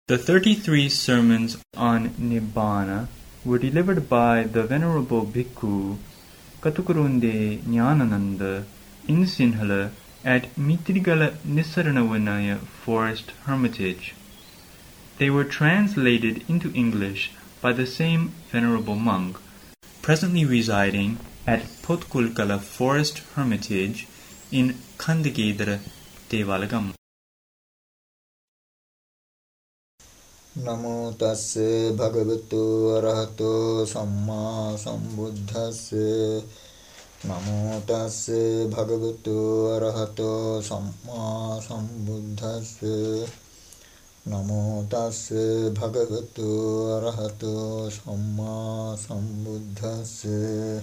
The 33 sermons on Nibbana were delivered by the Venerable Bhikkhu Katukurunde Nyanananda in Sinhala at Mitrigala Nisaranavanaya Forest Hermitage. They were translated into English by the same Venerable monk, presently residing at Potkulkala Forest Hermitage in Kandagedara Devalagam. Namo tassa bhagavato arahato samma sambuddhassa. Namo tassa bhagavato arahato samma sambuddhassa. Namo tassa bhagavato arahato samma sambuddhassa.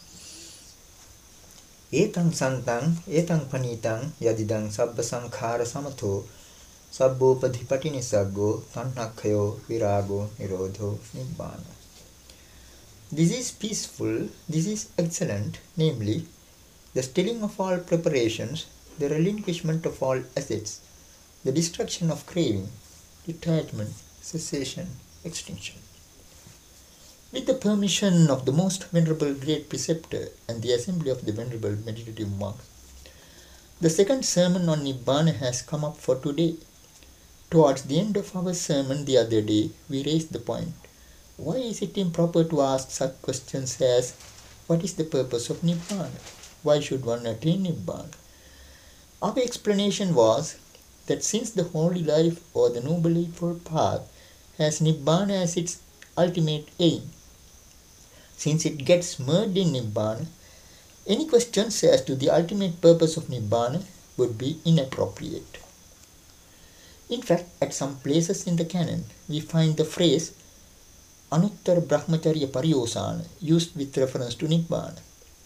Etang santang etang panitang yadidang sabba sankhara samatho Sabbopadhipati nisaggo tanhakhayo virago nirodho nibbana. This is peaceful, this is excellent, namely, the stilling of all preparations, the relinquishment of all assets, the destruction of craving, detachment, cessation, extinction. With the permission of the most venerable great preceptor and the assembly of the venerable meditative monks, the second sermon on Nibbana has come up for today. Towards the end of our sermon the other day, we raised the point, why is it improper to ask such questions as, what is the purpose of Nibbana? Why should one attain Nibbana? Our explanation was that since the holy life or the noble eightfold path has Nibbana as its ultimate aim, since it gets merged in Nibbana, any questions as to the ultimate purpose of Nibbana would be inappropriate. In fact, at some places in the canon, we find the phrase Anuttara Brahmacharya Pariyosana used with reference to Nibbana.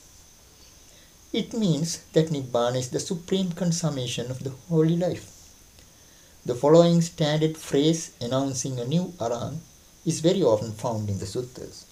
It means that Nibbana is the supreme consummation of the holy life. The following standard phrase announcing a new Arahant is very often found in the suttas.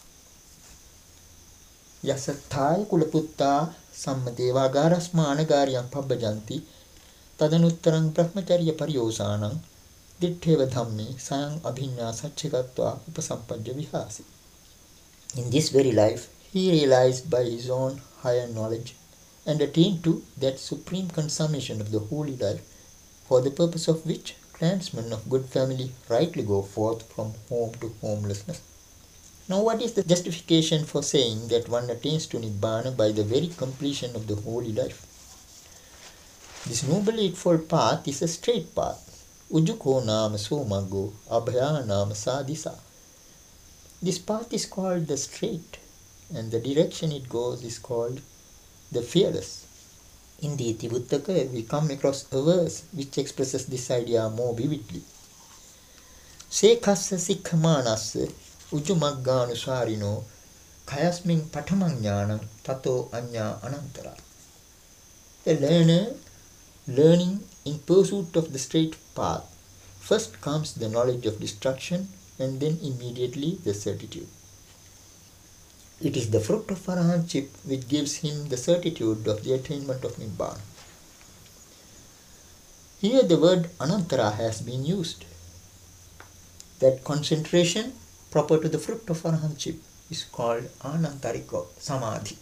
Yasathaya kulaputta sammadevagārasma anagāryam pabbajanti Tadanuttarang brahmacharya paryosanam dittheva dhamme sayang abhinya satchikatva upasampadya vihasi. In this very life, he realized by his own higher knowledge and attained to that supreme consummation of the holy life, for the purpose of which clansmen of good family rightly go forth from home to homelessness. Now, what is the justification for saying that one attains to Nibbana by the very completion of the holy life? This noble eightfold path is a straight path. Ujjuko nama somaggo, abhaya nama sadisa. This path is called the straight, and the direction it goes is called the fearless. In the Itivuttaka, we come across a verse which expresses this idea more vividly. Sekassa sikkhamanassa ujjumaggānusārino khayasmin patamang jnanam tato anya anantara. The learner learning in pursuit of the straight path, first comes the knowledge of destruction and then immediately the certitude. It is the fruit of arahantship which gives him the certitude of the attainment of Nibbana. Here the word anantara has been used. That concentration proper to the fruit of arahantship is called anantariko samadhi.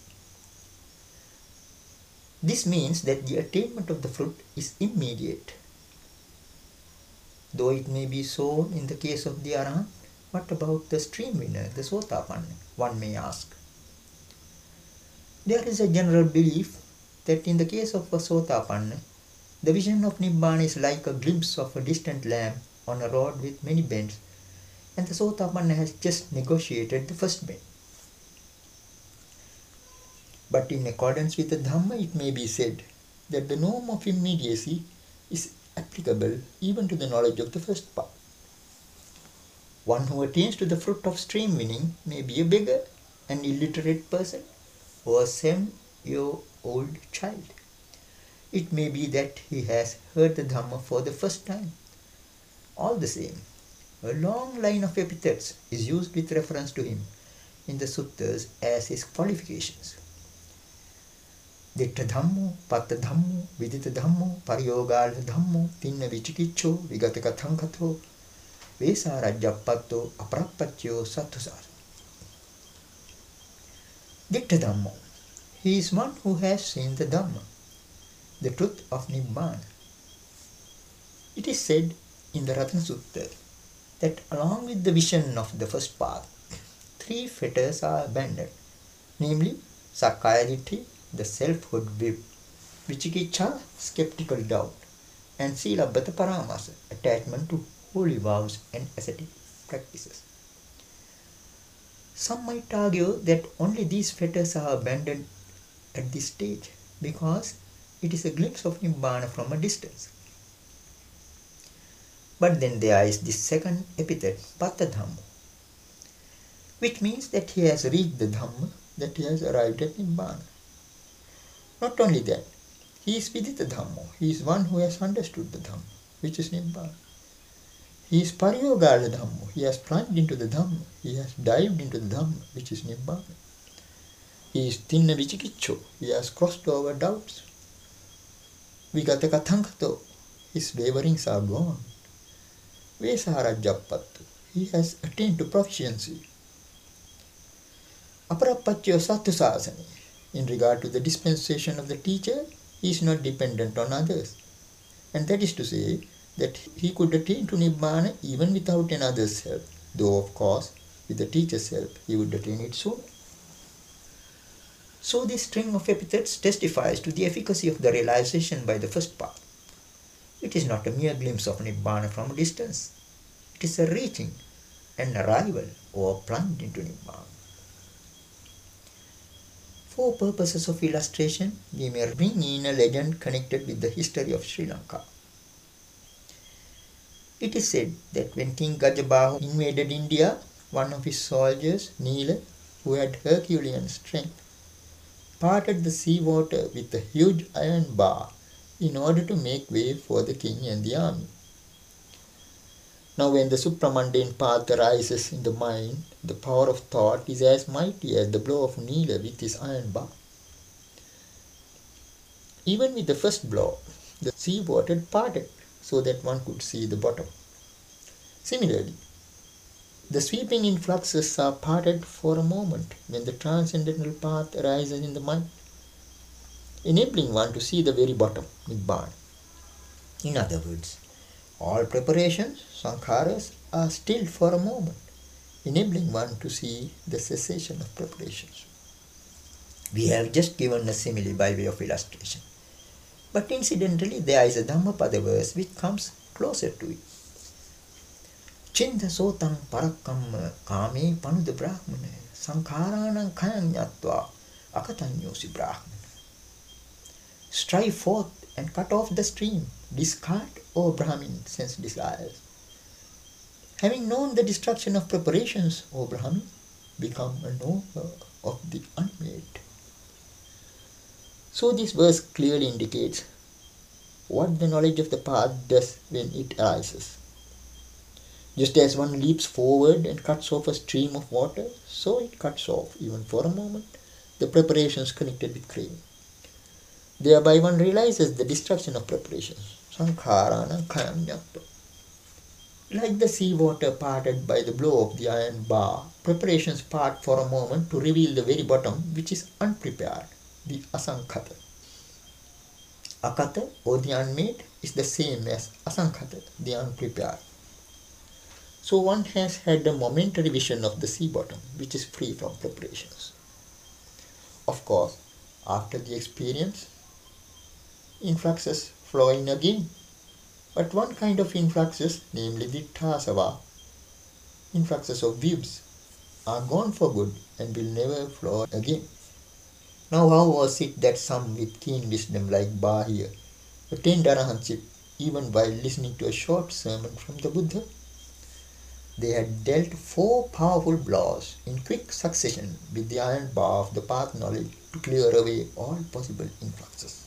This means that the attainment of the fruit is immediate. Though it may be so in the case of the Arahant, what about the stream winner, the Sotapanna, one may ask? There is a general belief that in the case of a Sotapanna, the vision of Nibbana is like a glimpse of a distant lamp on a road with many bends, and the Sotapanna has just negotiated the first bend. But in accordance with the Dhamma, it may be said that the norm of immediacy is applicable even to the knowledge of the first part. One who attains to the fruit of stream winning may be a beggar, an illiterate person, or a 7-year-old child. It may be that he has heard the Dhamma for the first time. All the same, a long line of epithets is used with reference to him in the suttas as his qualifications. Ditta dhammo, patta dhammo, vidita dhammo, pariyogala dhammo, tinna vichikicho, vigataka thankatho. Vesarajappato aprapaccio sattusar. Ditta Dhammo. He is one who has seen the Dhamma, the truth of Nibbana. It is said in the Ratana Sutta that along with the vision of the first path, three fetters are abandoned, namely Sakkaya Ditthi, the selfhood whip, Vicikiccha, skeptical doubt, and Silabbata Paramasa, attachment to holy vows and ascetic practices. Some might argue that only these fetters are abandoned at this stage because it is a glimpse of Nibbana from a distance. But then there is this second epithet, Patta Dhammo, which means that he has reached the Dhamma, that he has arrived at Nibbana. Not only that, he is Vidita Dhammo, he is one who has understood the Dhamma, which is Nibbana. He is Pariyogala Dhammo, he has plunged into the Dhamma, he has dived into the Dhamma, which is Nibbana. He is Tinna Vicikiccho, he has crossed over doubts. Vigata Kathankato, his waverings are gone. Vesarajappato, he has attained to proficiency. Aparapaccio sattusasani, in regard to the dispensation of the teacher, he is not dependent on others. And that is to say, that he could attain to Nibbana even without another's help, though of course, with the teacher's help, he would attain it soon. So this string of epithets testifies to the efficacy of the realization by the first path. It is not a mere glimpse of Nibbana from a distance. It is a reaching, an arrival, or plunge into Nibbana. For purposes of illustration, we may bring in a legend connected with the history of Sri Lanka. It is said that when King Gajabahu invaded India, one of his soldiers, Nila, who had Herculean strength, parted the sea water with a huge iron bar in order to make way for the king and the army. Now when the supramundane path arises in the mind, the power of thought is as mighty as the blow of Nila with his iron bar. Even with the first blow, the sea water parted so that one could see the bottom. Similarly, the sweeping influxes are parted for a moment when the transcendental path arises in the mind, enabling one to see the very bottom, Nibbana. In other words, all preparations, sankharas, are still for a moment, enabling one to see the cessation of preparations. We have just given a simile by way of illustration. But incidentally, there is a Dhammapada verse which comes closer to it. Chinda sotang parakkamma kame panuda brahmana sankharanam kayam nyatva akatanyosi brahmana. Strive forth and cut off the stream, discard, O Brahmin, sense desires. Having known the destruction of preparations, O Brahmin, become a knower of the unmade. So this verse clearly indicates what the knowledge of the path does when it arises. Just as one leaps forward and cuts off a stream of water, so it cuts off, even for a moment, the preparations connected with craving. Thereby one realizes the destruction of preparations. Sankharana kayam nyatva. Like the sea water parted by the blow of the iron bar, preparations part for a moment to reveal the very bottom, which is unprepared, the asankhata. Akata, or the unmade, is the same as asankhata, the unprepared. So one has had a momentary vision of the sea bottom, which is free from preparations. Of course, after the experience, influxes flow in again. But one kind of influxes, namely the tasava, influxes of views, are gone for good and will never flow again. Now how was it that some with keen wisdom like Bahya attained arahantship even while listening to a short sermon from the Buddha? They had dealt 4 powerful blows in quick succession with the iron bar of the path knowledge to clear away all possible influxes.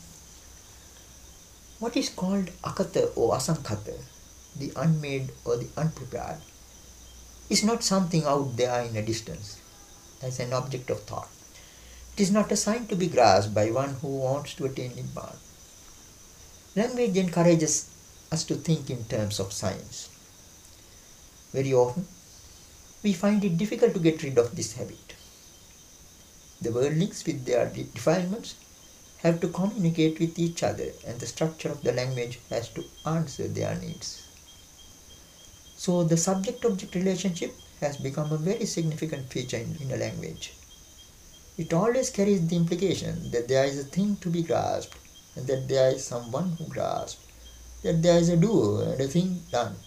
What is called akata or asankhata, the unmade or the unprepared, is not something out there in a distance, as an object of thought. It is not a sign to be grasped by one who wants to attain Nibbana. Language encourages us to think in terms of science. very often we find it difficult to get rid of this habit. The worldlings with their defilements have to communicate with each other, and the structure of the language has to answer their needs. So the subject-object relationship has become a very significant feature in a language. It always carries the implication that there is a thing to be grasped, and that there is someone who grasps, that there is a doer and a thing done.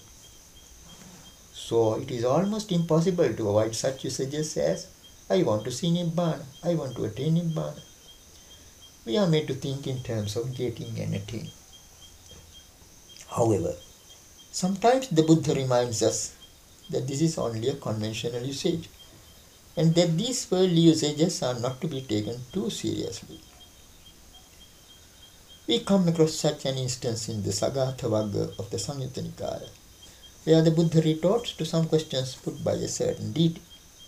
So it is almost impossible to avoid such usages as, I want to see Nibbana, I want to attain Nibbana. We are made to think in terms of getting and attaining. However, sometimes the Buddha reminds us that this is only a conventional usage, and that these worldly usages are not to be taken too seriously. We come across such an instance in the Sagatha Vagga of the Samyutta Nikaya, where the Buddha retorts to some questions put by a certain deity.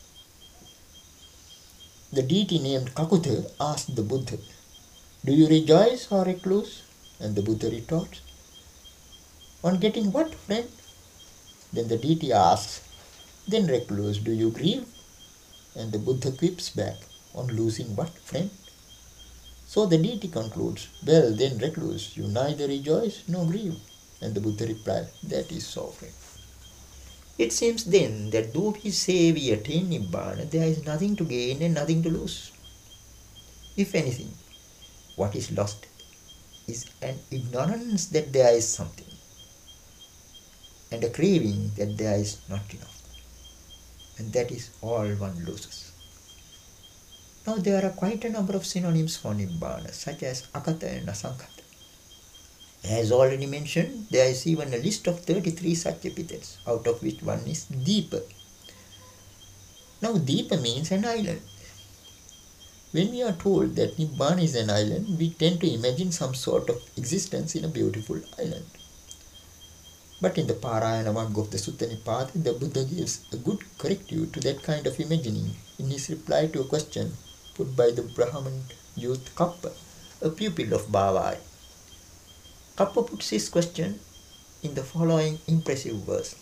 The deity named Kakutha asked the Buddha, "Do you rejoice, or recluse?" And the Buddha retorts, "On getting what, friend?" Then the deity asks, "Then, recluse, do you grieve?" And the Buddha quips back, "On losing what, friend?" So the deity concludes, "Well, then, recluse, you neither rejoice nor grieve." And the Buddha replies, "That is so, friend." It seems then that though we say we attain Nibbana, there is nothing to gain and nothing to lose. If anything, what is lost is an ignorance that there is something, and a craving that there is not enough. And that is all one loses. Now there are quite a number of synonyms for Nibbana, such as Akatha and Asankhata. As already mentioned, there is even a list of 33 such epithets, out of which one is Deepa. Now Deepa means an island. When we are told that Nibbana is an island, we tend to imagine some sort of existence in a beautiful island. But in the Parayana Vagga of the Sutta Nipada, the Buddha gives a good corrective to that kind of imagining in his reply to a question put by the Brahman youth Kappa, a pupil of Bhavai. Kappa puts his question in the following impressive verse.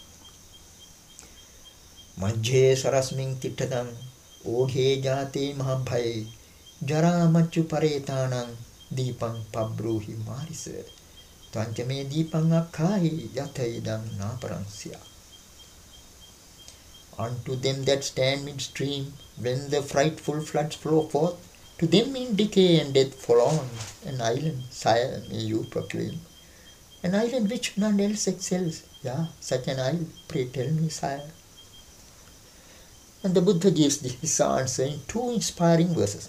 Majje sarasming tittadam oghe jate mahabhaye jara machu paretanang deepang pabruhi marisa tvancame deepang akhahi yathaidam naparangsya. Unto them that stand midstream, when the frightful floods flow forth, to them in decay and death fall on, an island, sire, may you proclaim. An island which none else excels, yeah, such an isle, pray tell me, sire. And the Buddha gives his answer in two inspiring verses.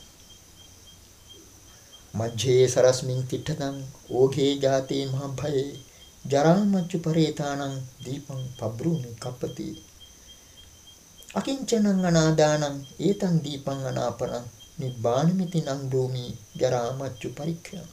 Majje sarasming tittadam oghe jate mahabhaye jaramachu paretanang deepang pabrumi kapati akinchanang anadanang etang deepang anaparang nibbanamiti nang brumi jaramachu parikrama.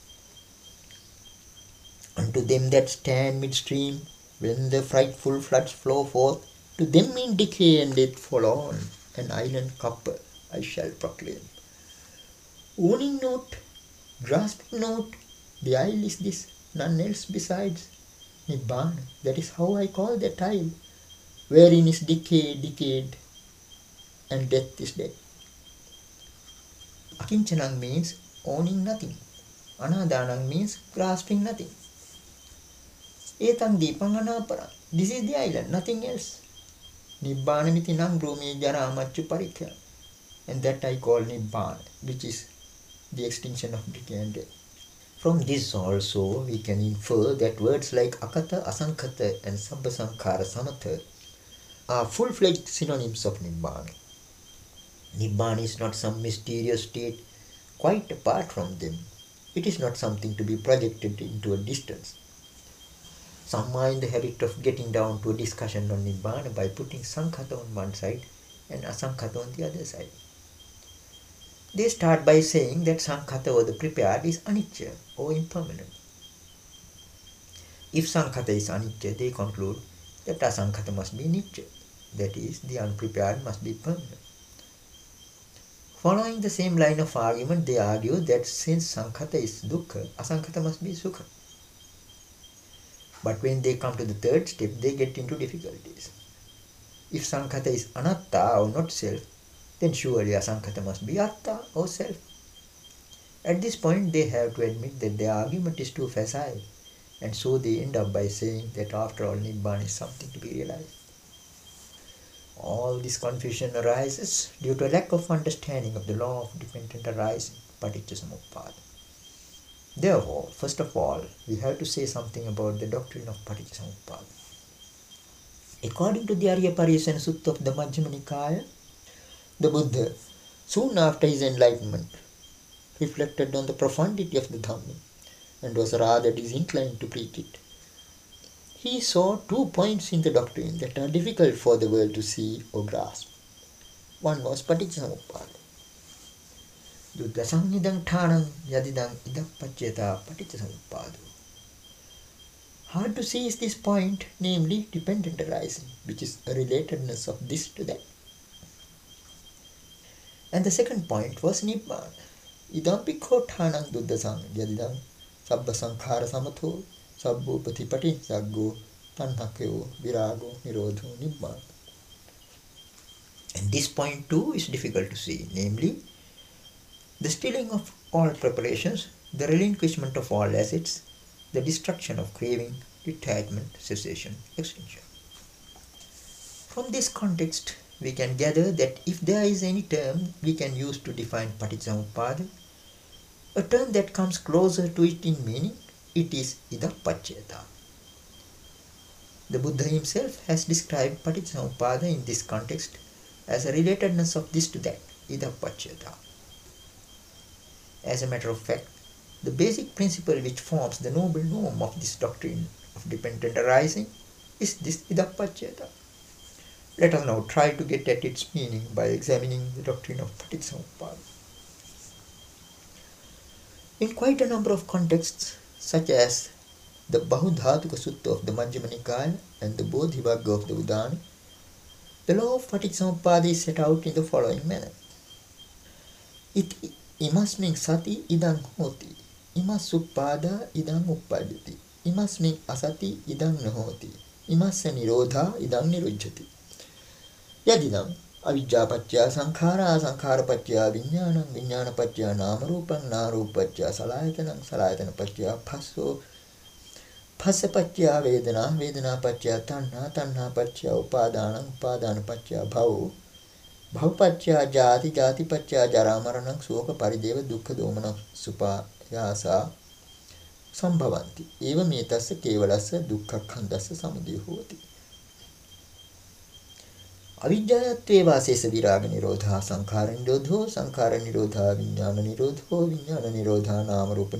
Unto them that stand midstream, when the frightful floods flow forth, to them in decay and death fall on, an island Kappa I shall proclaim. Owning not, grasping not, the isle is this, none else besides. Nibbana, that is how I call that isle, wherein is decay decayed, and death is dead. Akinchanang means owning nothing. Anadanang means grasping nothing. Etang deepang anapara. This is the island, nothing else. Nibbanamiti nang brumi jaramachu parikya. And that I call Nibbana, which is the extinction of decay and death. From this also we can infer that words like Akatha, Asankhata and Sabbasankhara Samatha are full-fledged synonyms of Nibbana. Nibbana is not some mysterious state quite apart from them. It is not something to be projected into a distance. Some are in the habit of getting down to a discussion on Nibbana by putting Sankhata on one side and Asankhata on the other side. They start by saying that Sankhata or the prepared is anicca or impermanent. If Sankhata is anicca, they conclude that Asankhata must be nicca, that is, the unprepared must be permanent. Following the same line of argument, they argue that since Sankhata is dukkha, Asankhata must be sukha. But when they come to the third step, they get into difficulties. If Sankhata is anatta or not self, then surely asankhata must be atta or self. At this point, they have to admit that their argument is too facile, and so they end up by saying that after all, Nibbana is something to be realized. All this confusion arises due to a lack of understanding of the law of dependent arising, Paticcasamuppada. Therefore, first of all, we have to say something about the doctrine of Paticcasamuppada. According to the Arya Pariyesana Sutta of the Majjhima Nikaya, the Buddha, soon after his enlightenment, reflected on the profundity of the Dhamma and was rather disinclined to preach it. He saw 2 points in the doctrine that are difficult for the world to see or grasp. One was Paticcasamuppada. Duddhasang idang thanam yadidang idappaccheta Paticcasamuppado. Hard to see is this point, namely dependent arising, which is a relatedness of this to that. And the second point was Nibbana. Idam pikkho thanam duddhasang yadidang sabba sankhara samatho sabbo patipati saggo tanhakyo virago nirodho Nibbana. And this point too is difficult to see, namely the stilling of all preparations, the relinquishment of all assets, the destruction of craving, detachment, cessation, extinction. From this context, we can gather that if there is any term we can use to define Paticcasamuppada, a term that comes closer to it in meaning, it is idappaccheta. The Buddha himself has described Paticcasamuppada in this context as a relatedness of this to that, idappaccheta. As a matter of fact, the basic principle which forms the noble norm of this doctrine of dependent arising is this idappaccheta. Let us now try to get at its meaning by examining the doctrine of Paticcasamuppada. In quite a number of contexts, such as the Bahudhatuka Sutta of the Majjhima Nikaya and the Bodhivagga of the Udana, the law of Paticcasamuppada is set out in the following manner. Imasmin sati idang hoti, imas suppada idang uppadati, imasmin asati idang nahoti, imassa nirodha idang nirujjati. Yadidam avijjapacchaya sankhara sankharapaccaya vijnanam vijnanapaccaya namarupam narupacchaya salayatanam salayatanapacchaya phasso phassapaccaya vedana vedanapaccaya tanha tanhapaccaya upadanam upadanapaccaya bhavo bhavpaccaya jati jatipaccaya jara maranam soka parideva dukkha domana supayasa sambhavanti eva metasya kevalassa dukkha khandassa samudayo hoti. Avijjayatve vasesa viraga nirodha sankhara nirodha vijnana nirodha namarupa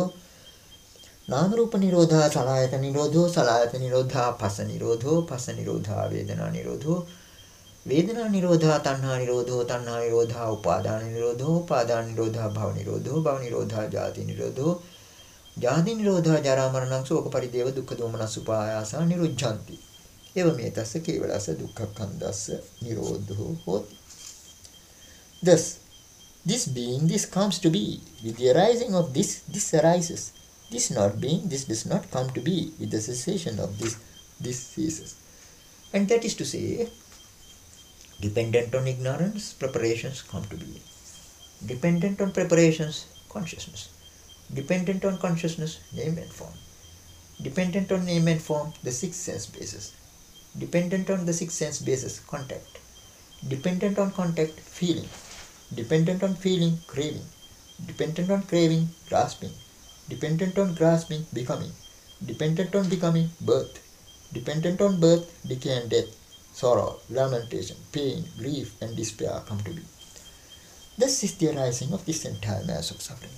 nirodha salayata nirodha phassa nirodha vedana nirodha tanha nirodha upadana nirodha bhava nirodha jati nirodha jara maranam soka parideva dukkha domana supayasa nirujjanti. Evametasya kevalasa dukkha khandasya nirodho hoti. Thus, this being, this comes to be. With the arising of this arises. This not being, this does not come to be. With the cessation of this ceases. And that is to say, dependent on ignorance, preparations come to be. Dependent on preparations, consciousness. Dependent on consciousness, name and form. Dependent on name and form, the six sense bases. Dependent on the six sense bases, contact. Dependent on contact, feeling. Dependent on feeling, craving. Dependent on craving, grasping. Dependent on grasping, becoming. Dependent on becoming, birth. Dependent on birth, decay and death. Sorrow, lamentation, pain, grief and despair come to be. This is the arising of this entire mass of suffering.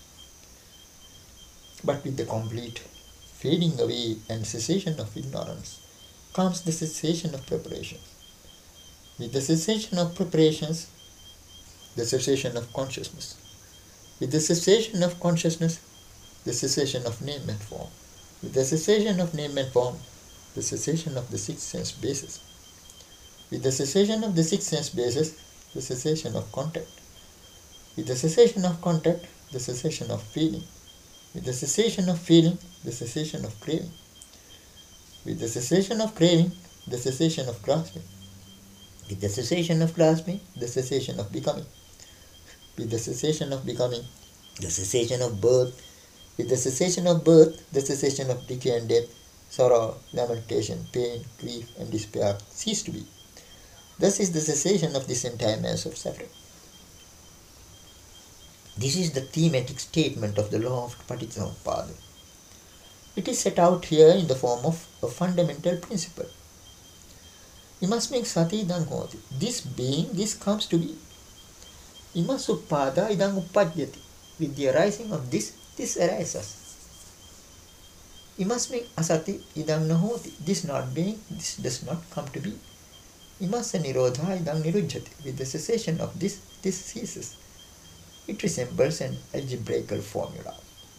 But with the complete fading away and cessation of ignorance comes the cessation of preparation. With the cessation of preparations, the cessation of consciousness. With the cessation of consciousness, the cessation of name and form. With the cessation of name and form, the cessation of the six sense bases. With the cessation of the six sense bases, the cessation of contact. With the cessation of contact, the cessation of feeling. With the cessation of feeling, the cessation of craving. With the cessation of craving, the cessation of grasping. With the cessation of grasping, the cessation of becoming. With the cessation of becoming, the cessation of birth. With the cessation of birth, the cessation of decay and death, sorrow, lamentation, pain, grief, and despair cease to be. Thus is the cessation of this entire mass of suffering. This is the thematic statement of the law of Paticcasamuppada. It is set out here in the form of a fundamental principle. Imasming sati idang hoti. This being, this comes to be. Imasuppada idang uppadyati. With the arising of this arises. Imasming asati idang nahoti. This not being, this does not come to be. Imasa nirodha idang nirujjati. With the cessation of this ceases. It resembles an algebraical formula.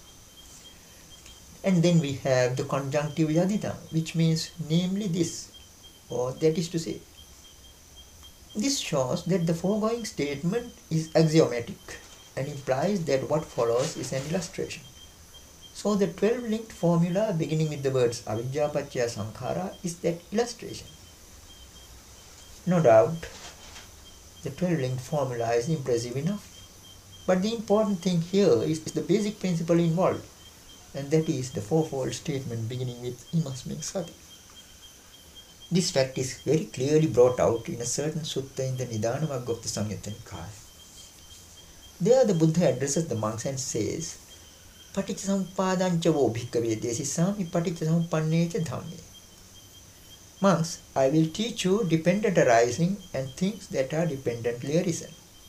And then we have the conjunctive yadidam, which means namely this, or that is to say. This shows that the foregoing statement is axiomatic and implies that what follows is an illustration. So the 12-linked formula beginning with the words avijja paccaya sankhara is that illustration. No doubt, the 12-linked formula is impressive enough. But the important thing here is the basic principle involved, and that is the fourfold statement beginning with imasming sati. This fact is very clearly brought out in a certain sutta in the Nidana Vagga of the Samyutta Nikaya. There the Buddha addresses the monks and says, Paticcasamuppadancha vo bhikkhave desisami paticcasamuppannecha dhamme. Monks, I will teach you dependent arising and things that are dependently arisen.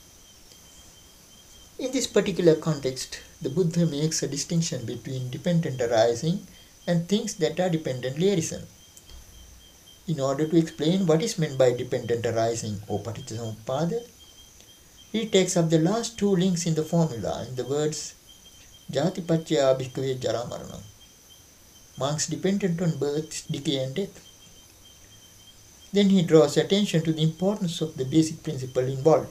In this particular context, the Buddha makes a distinction between dependent arising and things that are dependently arisen. In order to explain what is meant by dependent arising or Paticcasamuppada, he takes up the last two links in the formula in the words Jati paccaya bhikkhave jara maranam. Monks dependent on birth, decay and death. Then he draws attention to the importance of the basic principle involved.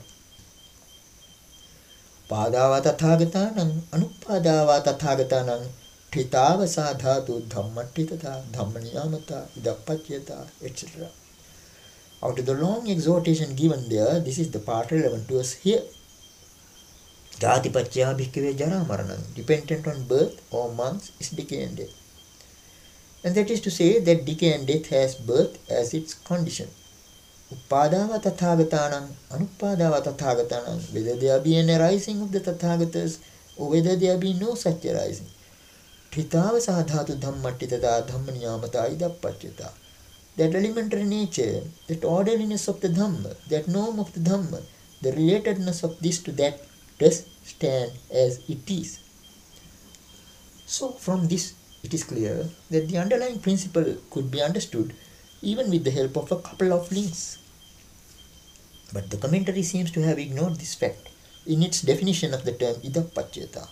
Padava tathagathanam anupadava tathagathanam tritava sadhatu dhammatitata dhammaniyamata idapatyata etc. Out of the long exhortation given there, this is the part relevant to us here. Jati paccaya bhikkhave jara maranam. Dependent on birth or monks is decay and death. And that is to say that decay and death has birth as its condition. Upadava tathagatanam, anupadava tathagatanam, whether there be an arising of the Tathagatas or whether there be no such arising. Tritava sadhatu dhammatitata dhammaniyamata idapatyata. That elementary nature, that orderliness of the Dhamma, that norm of the Dhamma, the relatedness of this to that does stand as it is. So from this it is clear that the underlying principle could be understood even with the help of a couple of links. But the commentary seems to have ignored this fact in its definition of the term idapaccayata.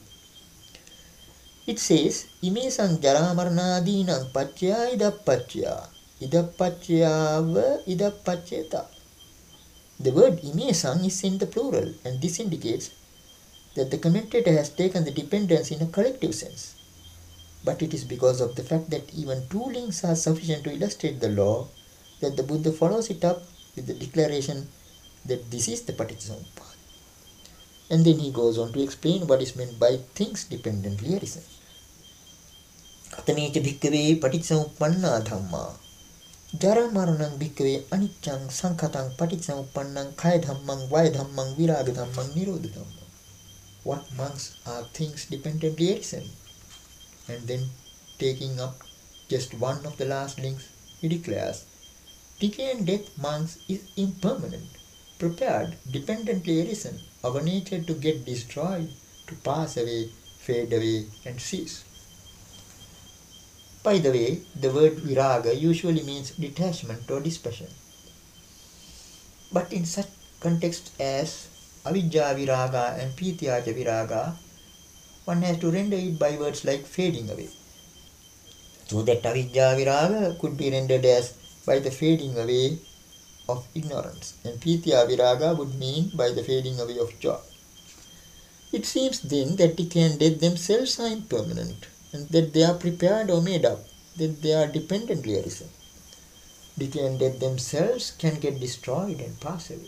It says, Imesang jaramarnadinang paccaya idapaccaya, idapaccayava idapaccayata. The word imesang is in the plural, and this indicates that the commentator has taken the dependence in a collective sense. But it is because of the fact that even two links are sufficient to illustrate the law that the Buddha follows it up with the declaration that this is the Paticcasamuppada. And then he goes on to explain what is meant by things dependently arisen. Katamecha bhikkhave paticcasamuppanna dhamma. Jara maranang bhikkhave aniccang sankhataṃ paticcasamuppannang kaya dhammang vaya dhammang viraga dhammang nirodha dhammang. What monks are things dependently arisen? And then taking up just one of the last links, he declares, decay and death, monks, is impermanent, prepared, dependently arisen, of a nature to get destroyed, to pass away, fade away, and cease. By the way, the word viraga usually means detachment or dispassion. But in such contexts as avijja viraga and pityaja viraga, one has to render it by words like fading away. So that avijja viraga could be rendered as by the fading away of ignorance, and pitya viraga would mean by the fading away of joy. It seems then that decay and death themselves are impermanent, and that they are prepared or made up, that they are dependently arisen. Decay and death themselves can get destroyed and pass away.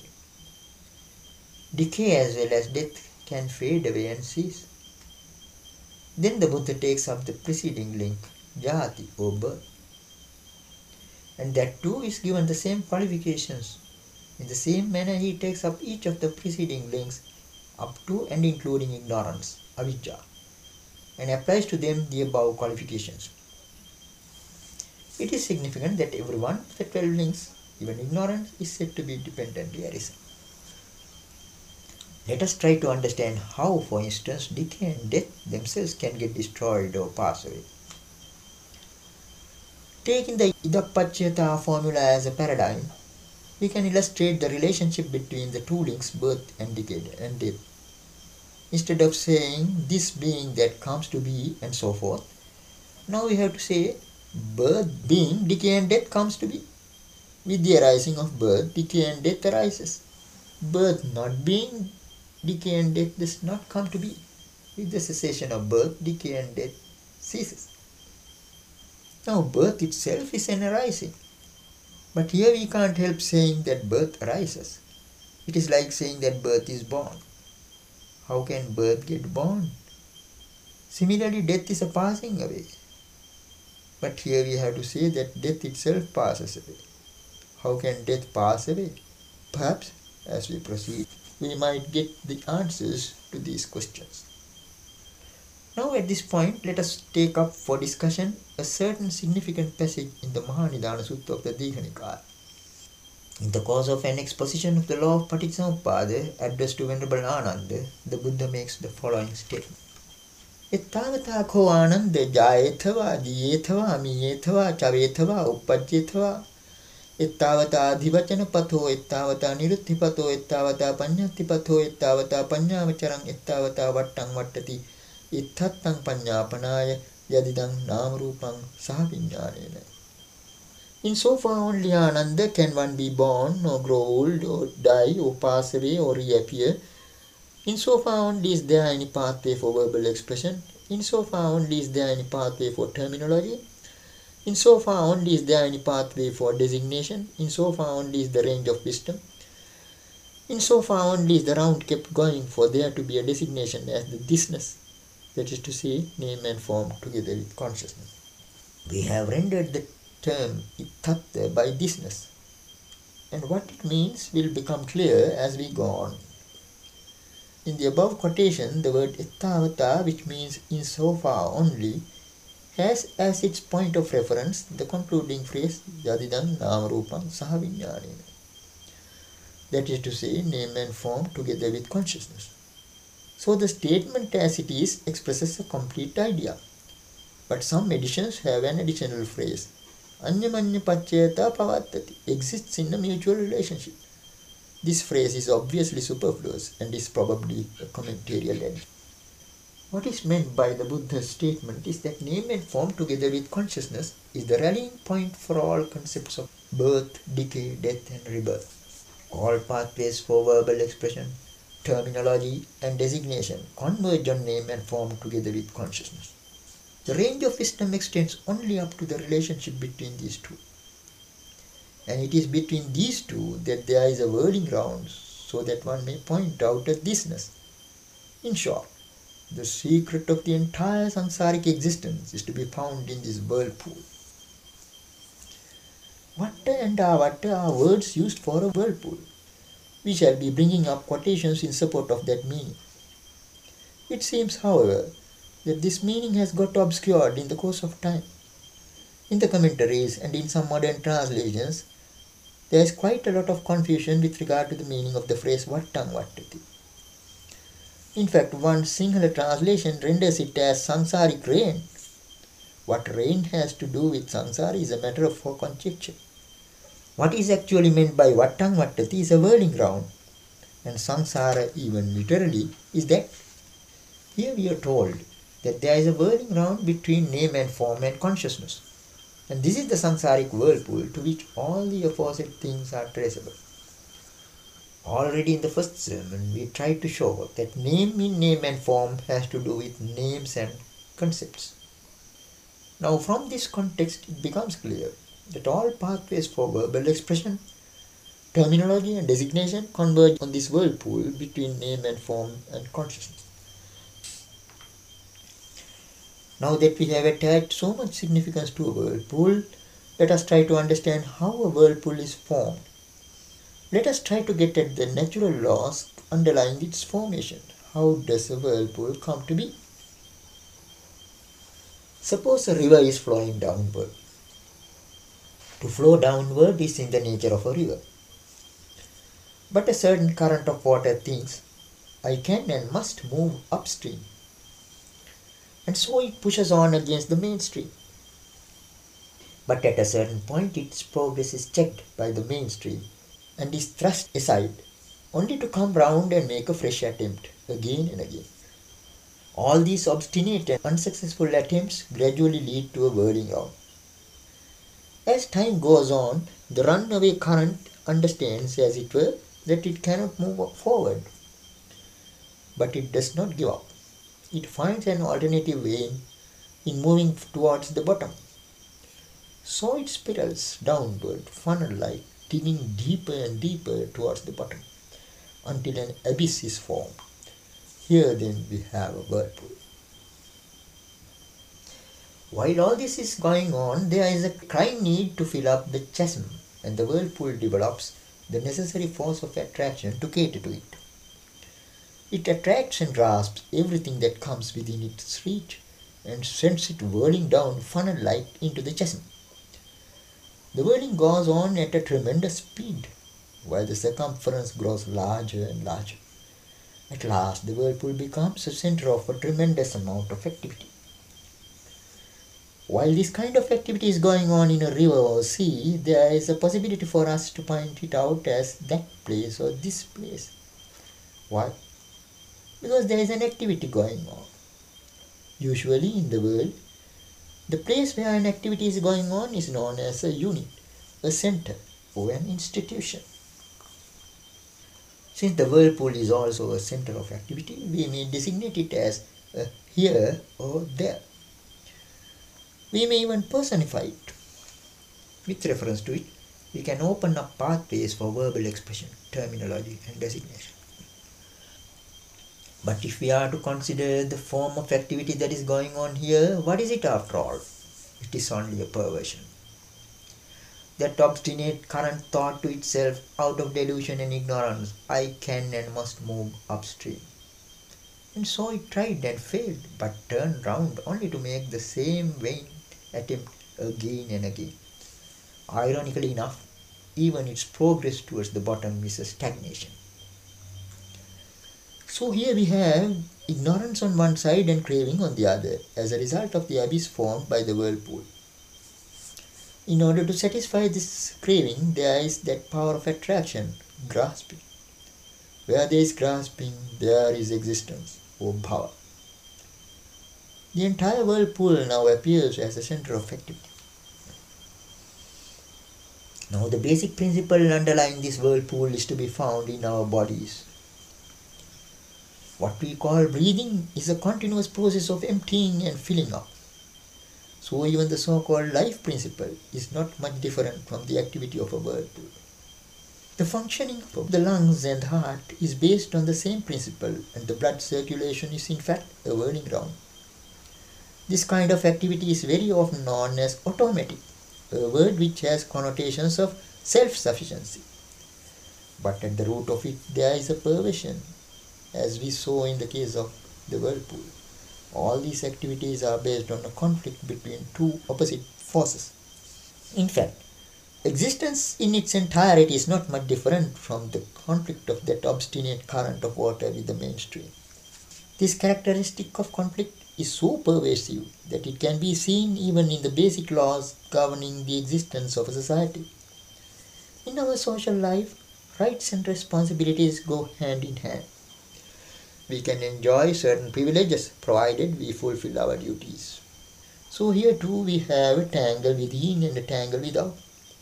Decay as well as death can fade away and cease. Then the Buddha takes up the preceding link, jati or birth. And that too is given the same qualifications. In the same manner he takes up each of the preceding links up to and including ignorance, avijja, and applies to them the above qualifications. It is significant that every one of the 12 links, even ignorance, is said to be dependently arisen. Let us try to understand how, for instance, decay and death themselves can get destroyed or pass away. Taking the Idappachyata formula as a paradigm, we can illustrate the relationship between the two links, birth and decay and death. Instead of saying this being that comes to be and so forth, now we have to say birth being, decay and death comes to be. With the arising of birth, decay and death arises. Birth not being, decay and death does not come to be. With the cessation of birth, decay and death ceases. Now birth itself is an arising. But here we can't help saying that birth arises. It is like saying that birth is born. How can birth get born? Similarly, death is a passing away. But here we have to say that death itself passes away. How can death pass away? Perhaps, as we proceed, we might get the answers to these questions. Now at this point, let us take up for discussion a certain significant passage in the Mahanidana Sutta of the Digha Nikaya. In the course of an exposition of the law of Paticcasamuppada addressed to Venerable Ananda, the Buddha makes the following statement. Ettavata ko ananda jayethava jiyethava miyethava chavethava uppajyethava ettavata adhivacana patho ettavata nirutti patho ettavata panyati patho ettavata panyavacharam ettavata vattang vattati itthattang panyapanaya yadidang namarupang sahaviññānena. Insofar only Ananda can one be born or grow old or die or pass away or reappear. Insofar only is there any pathway for verbal expression. Insofar only is there any pathway for terminology. Insofar only is there any pathway for designation. Insofar only is the range of wisdom. Insofar only is the round kept going for there to be a designation as the thisness, that is to say, name and form together with consciousness. We have rendered the term ittatta by thisness, and what it means will become clear as we go on. In the above quotation, the word ettavata, which means insofar only, has as its point of reference the concluding phrase yadidang namarupam sahaviññānena, that is to say, name and form together with consciousness. So the statement as it is expresses a complete idea, but some editions have an additional phrase, anyamanya paccayata pavattati, exists in a mutual relationship. This phrase is obviously superfluous and is probably a commentarial addition. What is meant by the Buddha's statement is that name and form together with consciousness is the rallying point for all concepts of birth, decay, death and rebirth. All pathways for verbal expression, terminology and designation converge on name and form together with consciousness. The range of wisdom extends only up to the relationship between these two. And it is between these two that there is a whirling round, so that one may point out a thisness. In short, the secret of the entire samsaric existence is to be found in this whirlpool. Vatta and avatta are words used for a whirlpool. We shall be bringing up quotations in support of that meaning. It seems, however, that this meaning has got obscured in the course of time. In the commentaries and in some modern translations, there is quite a lot of confusion with regard to the meaning of the phrase vattang vattati. In fact, one Sinhala translation renders it as samsaric rain. What rain has to do with samsara is a matter for conjecture. What is actually meant by vattang vattati is a whirling round, and samsara, even literally, is that. Here we are told that there is a whirling round between name and form and consciousness, and this is the samsaric whirlpool to which all the aforesaid things are traceable. Already in the first sermon, we tried to show that name in name and form has to do with names and concepts. Now, from this context, it becomes clear that all pathways for verbal expression, terminology, and designation converge on this whirlpool between name and form and consciousness. Now that we have attached so much significance to a whirlpool, let us try to understand how a whirlpool is formed. Let us try to get at the natural laws underlying its formation. How does a whirlpool come to be? Suppose a river is flowing downward. To flow downward is in the nature of a river. But a certain current of water thinks, I can and must move upstream. And so it pushes on against the mainstream. But at a certain point, its progress is checked by the mainstream and is thrust aside, only to come round and make a fresh attempt again and again. All these obstinate and unsuccessful attempts gradually lead to a whirling round. As time goes on, the runaway current understands, as it were, that it cannot move forward. But it does not give up. It finds an alternative way in moving towards the bottom. So it spirals downward, funnel-like, digging deeper and deeper towards the bottom, until an abyss is formed. Here then we have a whirlpool. While all this is going on, there is a crying need to fill up the chasm, and the whirlpool develops the necessary force of attraction to cater to it. It attracts and grasps everything that comes within its reach and sends it whirling down funnel-like into the chasm. The whirling goes on at a tremendous speed, while the circumference grows larger and larger. At last, the whirlpool becomes a center of a tremendous amount of activity. While this kind of activity is going on in a river or sea, there is a possibility for us to point it out as that place or this place. Why? Because there is an activity going on. Usually in the world, the place where an activity is going on is known as a unit, a center, or an institution. Since the whirlpool is also a center of activity, we may designate it as a here or there. We may even personify it. With reference to it, we can open up pathways for verbal expression, terminology, and designation. But if we are to consider the form of activity that is going on here, what is it after all? It is only a perversion. That obstinate current thought to itself, out of delusion and ignorance, I can and must move upstream. And so it tried and failed, but turned round only to make the same vain attempt again and again. Ironically enough, even its progress towards the bottom is a stagnation. So here we have ignorance on one side and craving on the other, as a result of the abyss formed by the whirlpool. In order to satisfy this craving, there is that power of attraction, grasping. Where there is grasping, there is existence, or bhava. The entire whirlpool now appears as a center of activity. Now the basic principle underlying this whirlpool is to be found in our bodies. What we call breathing is a continuous process of emptying and filling up. So even the so-called life principle is not much different from the activity of a whirlpool. The functioning of the lungs and heart is based on the same principle, and the blood circulation is in fact a whirling round. This kind of activity is very often known as automatic, a word which has connotations of self-sufficiency. But at the root of it there is a perversion, as we saw in the case of the whirlpool. All these activities are based on a conflict between two opposite forces. In fact, existence in its entirety is not much different from the conflict of that obstinate current of water with the mainstream. This characteristic of conflict is so pervasive that it can be seen even in the basic laws governing the existence of a society. In our social life, rights and responsibilities go hand in hand. We can enjoy certain privileges provided we fulfill our duties. So here too we have a tangle within and a tangle without.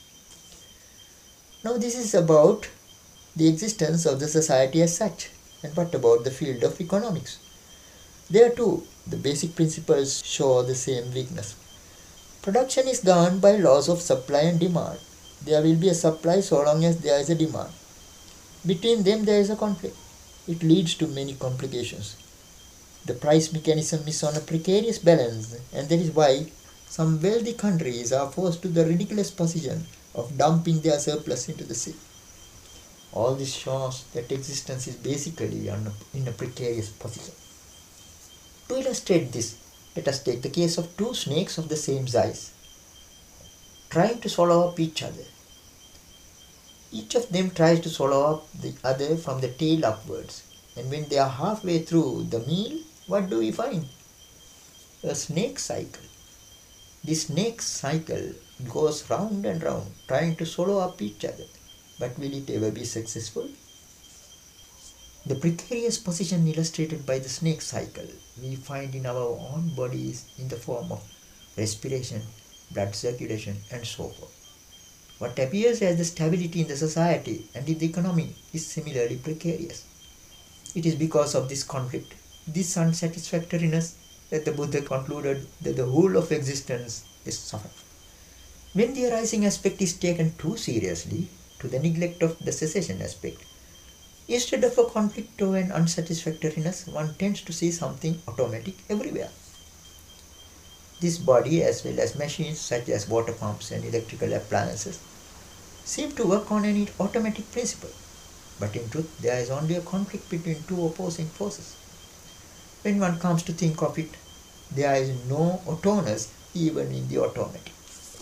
Now this is about the existence of the society as such. And what about the field of economics? There too, the basic principles show the same weakness. Production is governed by laws of supply and demand. There will be a supply so long as there is a demand. Between them there is a conflict. It leads to many complications. The price mechanism is on a precarious balance, and that is why some wealthy countries are forced to the ridiculous position of dumping their surplus into the sea. All this shows that existence is basically in a precarious position. To illustrate this, let us take the case of two snakes of the same size, trying to swallow up each other. Each of them tries to swallow up the other from the tail upwards, and when they are halfway through the meal, what do we find? A snake cycle. This snake cycle goes round and round, trying to swallow up each other. But will it ever be successful? The precarious position illustrated by the snake cycle we find in our own bodies in the form of respiration, blood circulation, and so forth. What appears as the stability in the society and in the economy is similarly precarious. It is because of this conflict, this unsatisfactoriness, that the Buddha concluded that the whole of existence is suffering. When the arising aspect is taken too seriously, to the neglect of the cessation aspect, instead of a conflict or an unsatisfactoriness, one tends to see something automatic everywhere. This body, as well as machines such as water pumps and electrical appliances, seem to work on an automatic principle. But in truth, there is only a conflict between two opposing forces. When one comes to think of it, there is no autonomous even in the automatic.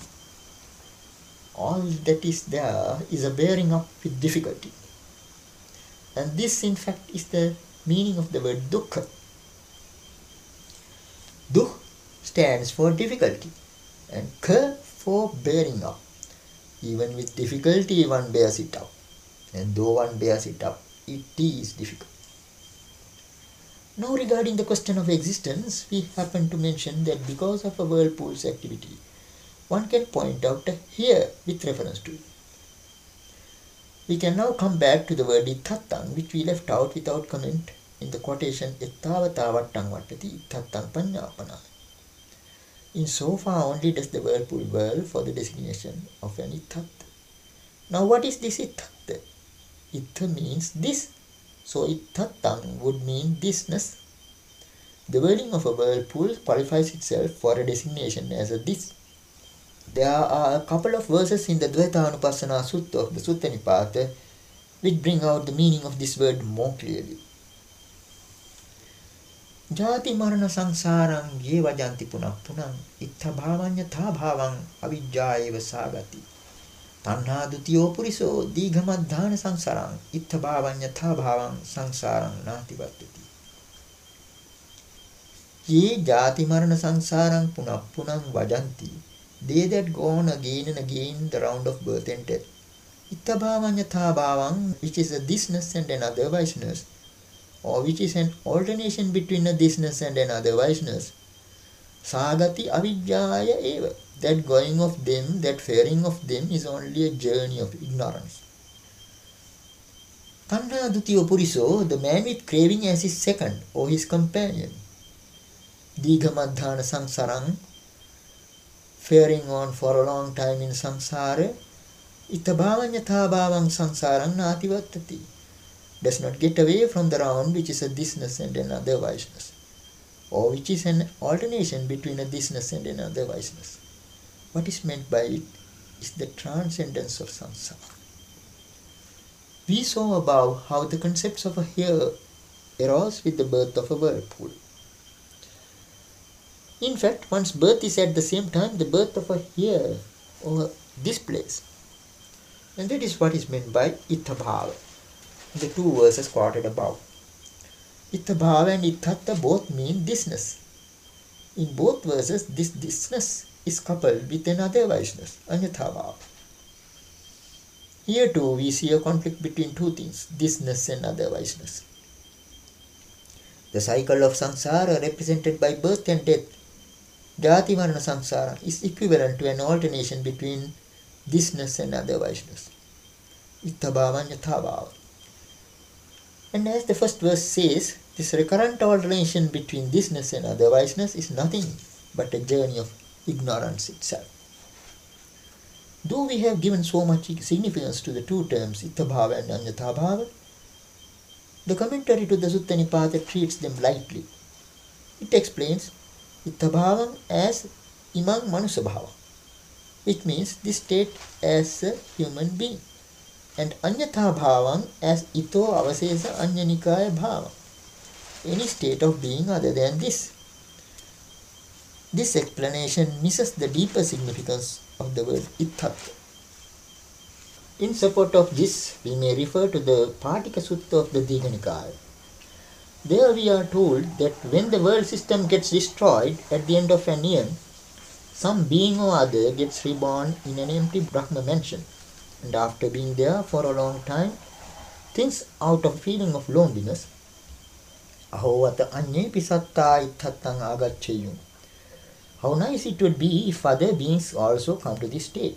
All that is there is a bearing up with difficulty. And this in fact is the meaning of the word dukkha. Dukh stands for difficulty and kha for bearing up. Even with difficulty one bears it up. And though one bears it up, it is difficult. Now regarding the question of existence, we happen to mention that because of a whirlpool's activity, one can point out a here with reference to it. We can now come back to the word ittattam, which we left out without comment in the quotation ettavata vattang vattati ittattam panyapana. In so far only does the whirlpool whirl for the designation of an ittatta. Now what is this ittatta? Itta means this. So ittattam would mean thisness. The whirling of a whirlpool qualifies itself for a designation as a this. There are a couple of verses in the Dvaitanupassana Sutta of the Sutta Nipata which bring out the meaning of this word more clearly. Jati marana sangsarang ye vajanti punah punang ittha bhavanya tha bhavang avijja eva sagati tanha dutiyo puriso dighamadhana sangsarang ittha bhavanya tha bhavang sangsarang nati vattati. Ye jati marana sangsarang punah punang vajanti, they that go on again and again the round of birth and death. Ittha bhavanya tha bhavang, which is a thisness and an otherwiseness, or which is an alternation between a thisness and an otherwiseness. Sagati avijjaya eva, that going of them, that faring of them is only a journey of ignorance. Tanha dutiyo puriso, the man with craving as his second or his companion. Dighamadhana sangsarang, faring on for a long time in samsara, itabhavanya thabhavang sangsarang nati vattati, does not get away from the round which is a thisness and an otherwiseness, or which is an alternation between a thisness and an otherwiseness. What is meant by it is the transcendence of samsara. We saw above how the concepts of a here arose with the birth of a whirlpool. In fact, one's birth is at the same time the birth of a here or this place. And that is what is meant by ittabhava, the two verses quoted above. Ittabhava and ittatta both mean thisness. In both verses, this thisness is coupled with an otherwiseness, anyathabhava. Here too we see a conflict between two things, thisness and otherwiseness. The cycle of samsara represented by birth and death, Jati Marana Samsara, is equivalent to an alternation between thisness and otherwiseness. Ittabhava and yathabhava. And as the first verse says, this recurrent alternation between thisness and otherwiseness is nothing but a journey of ignorance itself. Though we have given so much significance to the two terms Ittabhava and Anyathabhava, the commentary to the Sutta Nipata treats them lightly. It explains Ittabhavam as Imang Manusabhava, which means this state as a human being, and Anyathabhavam as Ito Avasesa Anyanikaya Bhava, any state of being other than this. This explanation misses the deeper significance of the word Itthattva. In support of this, we may refer to the Patika Sutta of the Digha Nikaya. There we are told that when the world system gets destroyed at the end of an eon, some being or other gets reborn in an empty Brahma mansion, and after being there for a long time, thinks out of feeling of loneliness, Ahovata anye pisatta itthattang agaccheyum. How nice it would be if other beings also come to this state.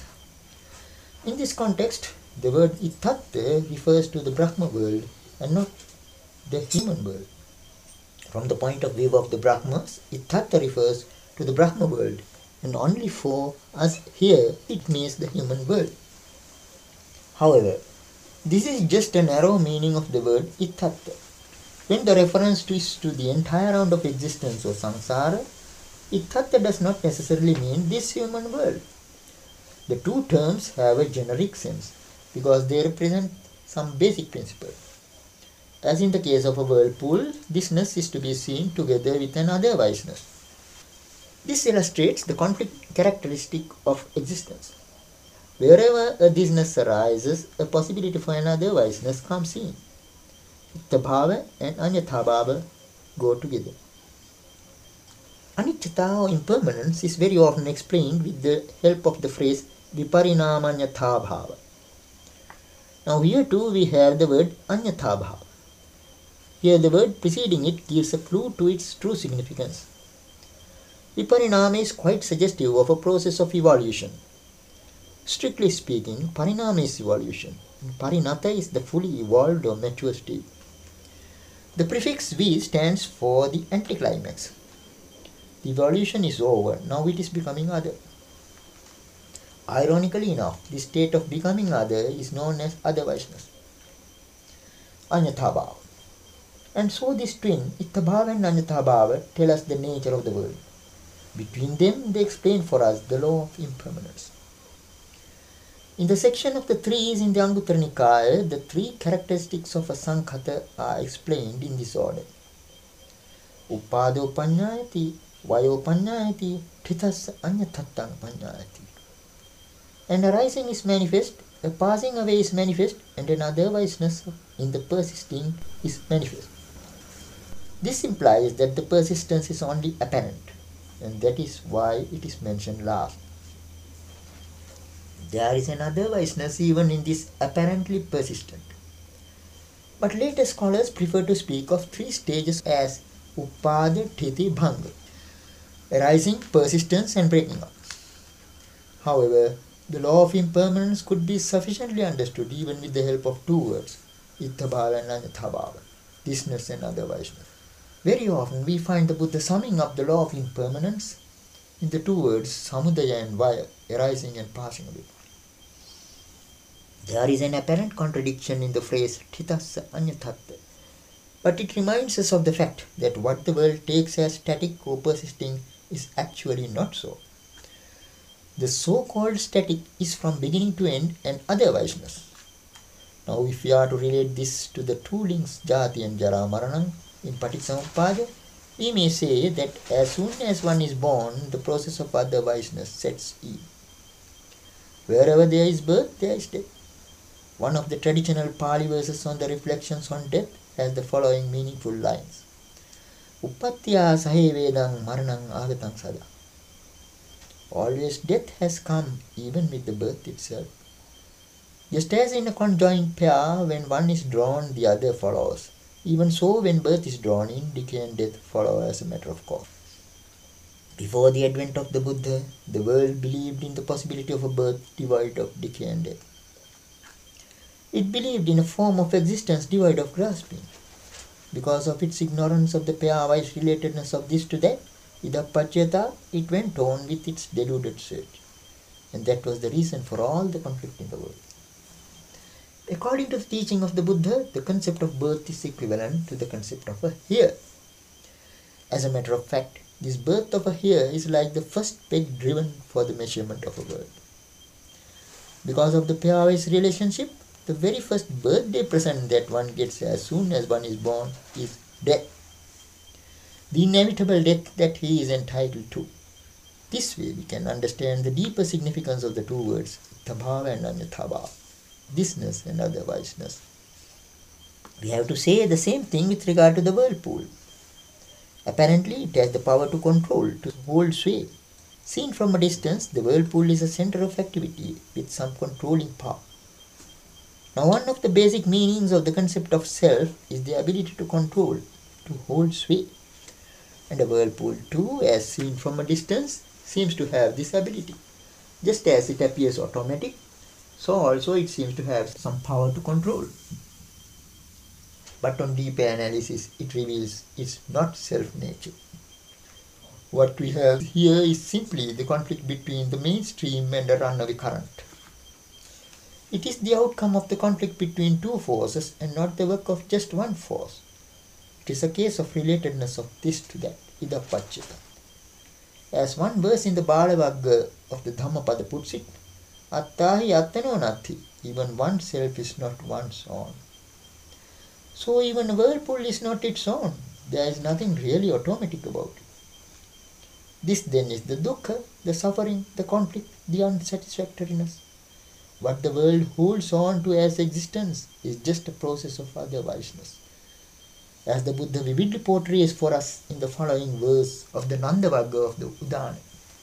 In this context, the word Itthattva refers to the Brahma world and not the human world. From the point of view of the Brahmas, Itthattva refers to the Brahma world, and only for us here it means the human world. However, this is just a narrow meaning of the word Itthattva. When the reference is to the entire round of existence or samsara, Itthattva does not necessarily mean this human world. The two terms have a generic sense because they represent some basic principle. As in the case of a whirlpool, thisness is to be seen together with an otherwiseness. This illustrates the conflict characteristic of existence. Wherever a thisness arises, a possibility for an otherwiseness comes in. Ittabhava and Anyathabhava go together. Anicchata or impermanence is very often explained with the help of the phrase Viparinamanyathabhava. Now here too we have the word Anyathabhava. Here the word preceding it gives a clue to its true significance. Viparinama is quite suggestive of a process of evolution. Strictly speaking, Parinama is evolution, and Parinata is the fully evolved or mature state. The prefix V stands for the anticlimax. The evolution is over, now it is becoming other. Ironically enough, this state of becoming other is known as otherwiseness, Anyathabhava. And so this twin, Ittabhava and Anyathabhava, tell us the nature of the world. Between them, they explain for us the law of impermanence. In the section of the trees in the Anguttara Nikaya, the three characteristics of a Sankhata are explained in this order. Upado Panyayati, Vayo Panyayati, Thithas Anyathattang Panyayati. An arising is manifest, a passing away is manifest, and an otherwiseness in the persisting is manifest. This implies that the persistence is only apparent, and that is why it is mentioned last. There is an otherwiseness even in this apparently persistent. But later scholars prefer to speak of three stages as Upada, Thiti, Bhanga, arising, persistence and breaking up. However, the law of impermanence could be sufficiently understood even with the help of two words, Ittabhava and Anyathabhava, thisness and otherwiseness. Very often we find the Buddha summing up the law of impermanence in the two words Samudaya and Vaya, arising and passing away. There is an apparent contradiction in the phrase Thithassa Anyathatta, but it reminds us of the fact that what the world takes as static or persisting is actually not so. The so-called static is from beginning to end an otherwiseness. Now if we are to relate this to the two links Jati and Jara Maranam in Paticcasamuppada, we may say that as soon as one is born, the process of otherwiseness sets in. Wherever there is birth, there is death. One of the traditional Pali verses on the reflections on death has the following meaningful lines. Uppattiya sahe vedang maranang agatang sada. Always death has come even with the birth itself. Just as in a conjoined pair, when one is drawn, the other follows. Even so, when birth is drawn in, decay and death follow as a matter of course. Before the advent of the Buddha, the world believed in the possibility of a birth devoid of decay and death. It believed in a form of existence devoid of grasping. Because of its ignorance of the pair-wise relatedness of this to that, Idappachyata, it went on with its deluded search. And that was the reason for all the conflict in the world. According to the teaching of the Buddha, the concept of birth is equivalent to the concept of a hair. As a matter of fact, this birth of a hair is like the first peg driven for the measurement of a world. Because of the pairwise relationship, the very first birthday present that one gets as soon as one is born is death. The inevitable death that he is entitled to. This way we can understand the deeper significance of the two words, Ithabhava and Anyathabhava, thisness and otherwiseness. We have to say the same thing with regard to the whirlpool. Apparently it has the power to control, to hold sway. Seen from a distance, the whirlpool is a center of activity with some controlling power. Now one of the basic meanings of the concept of self is the ability to control, to hold sway. And a whirlpool too, as seen from a distance, seems to have this ability. Just as it appears automatic, so also it seems to have some power to control. But on deeper analysis, it reveals its not self-nature. What we have here is simply the conflict between the mainstream and a runaway current. It is the outcome of the conflict between two forces and not the work of just one force. It is a case of relatedness of this to that, idappachyata. As one verse in the Balavagga of the Dhammapada puts it, Attahi attano natti, even oneself is not one's own. So even a whirlpool is not its own. There is nothing really automatic about it. This then is the dukkha, the suffering, the conflict, the unsatisfactoriness. What the world holds on to as existence is just a process of otherwiseness. As the Buddha vividly portrays for us in the following verse of the Nandavagga of the Udana.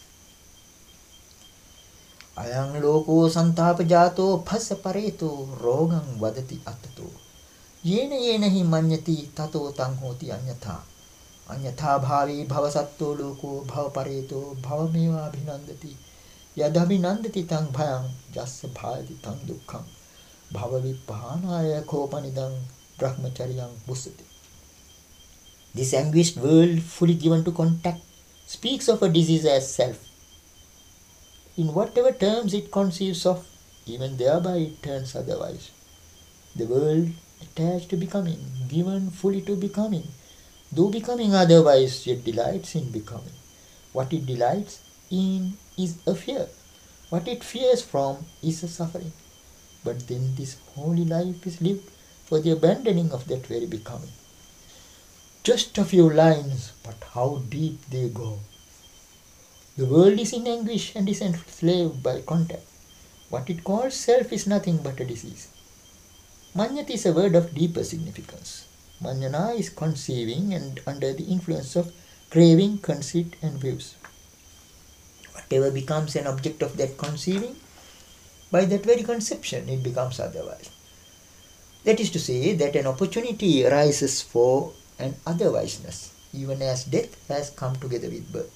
Ayang loko santapajato phasa pareto rogam vadati attato. Yena yena hi manyati tato tang hoti anyatha. Anyatha bhavi bhavasatto loko bhavapareto bhavameva abhinandati. Yadabhinandati tang bhayam jassa bhavati tang dukkham. Bhavavipahanaya kopanidang brahmacharyam busati. This anguished world, fully given to contact, speaks of a disease as self. In whatever terms it conceives of, even thereby it turns otherwise. The world attached to becoming, given fully to becoming, though becoming otherwise, yet delights in becoming. What it delights in is a fear. What it fears from is a suffering. But then this holy life is lived for the abandoning of that very becoming. Just a few lines, but how deep they go. The world is in anguish and is enslaved by contact. What it calls self is nothing but a disease. Manyati is a word of deeper significance. Manyana is conceiving and under the influence of craving, conceit and views. Whatever becomes an object of that conceiving, by that very conception it becomes otherwise. That is to say that an opportunity arises for an otherwiseness, even as death has come together with birth.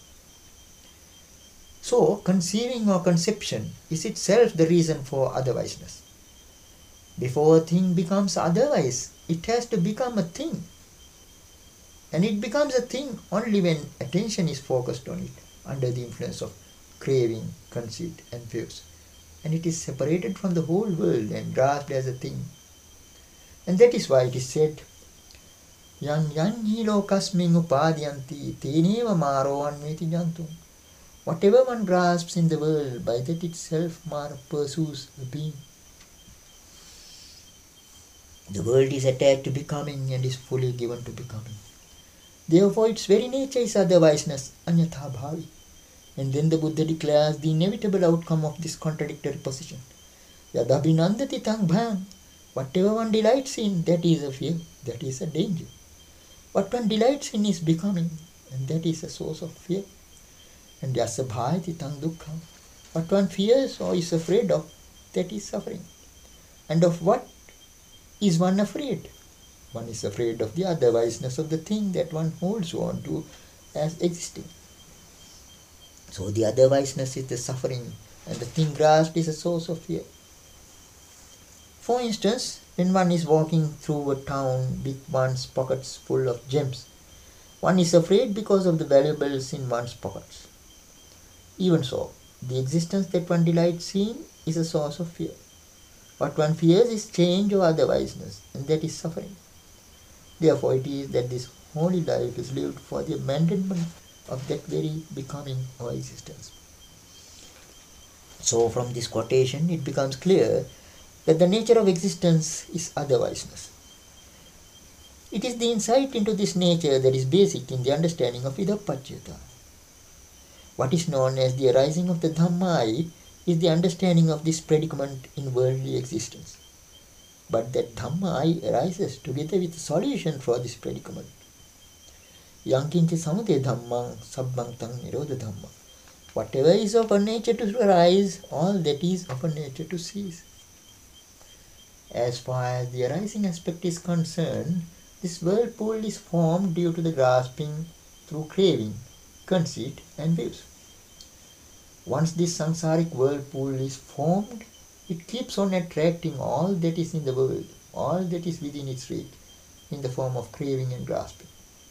So, conceiving or conception is itself the reason for otherwiseness. Before a thing becomes otherwise, it has to become a thing. And it becomes a thing only when attention is focused on it under the influence of craving, conceit and views. And it is separated from the whole world and grasped as a thing. And that is why it is said, Yan yan hi lokasmin upadyanti teneva maro anveti jantum. Whatever one grasps in the world, by that itself Mara pursues a being. The world is attached to becoming and is fully given to becoming. Therefore its very nature is otherwiseness, anyatha bhavi. And then the Buddha declares the inevitable outcome of this contradictory position. Yadabhinandati tang bhayam. Whatever one delights in, that is a fear, that is a danger. What one delights in is becoming, and that is a source of fear. And yasa bhayati tang dukkham. What one fears or is afraid of, that is suffering. And of what is one afraid? One is afraid of the otherwiseness of the thing that one holds on to as existing. So the otherwiseness is the suffering, and the thing grasped is a source of fear. For instance, when one is walking through a town with one's pockets full of gems, One is afraid because of the valuables in one's pockets. Even so, the existence that one delights in is a source of fear. What one fears is change or otherwiseness, and that is suffering. Therefore, it is that this holy life is lived for the abandonment of that very becoming our existence. So, from this quotation, it becomes clear that the nature of existence is otherwiseness. It is the insight into this nature that is basic in the understanding of Idappaccayata. What is known as the arising of the Dhamma is the understanding of this predicament in worldly existence. But that Dhamma arises together with the solution for this predicament. Yankincha samudaya dhammang sabbang tang nirodha dhamma. Whatever is of a nature to arise, all that is of a nature to cease. As far as the arising aspect is concerned, this whirlpool is formed due to the grasping through craving, conceit and views. Once this samsaric whirlpool is formed, it keeps on attracting all that is in the world, all that is within its reach, in the form of craving and grasping.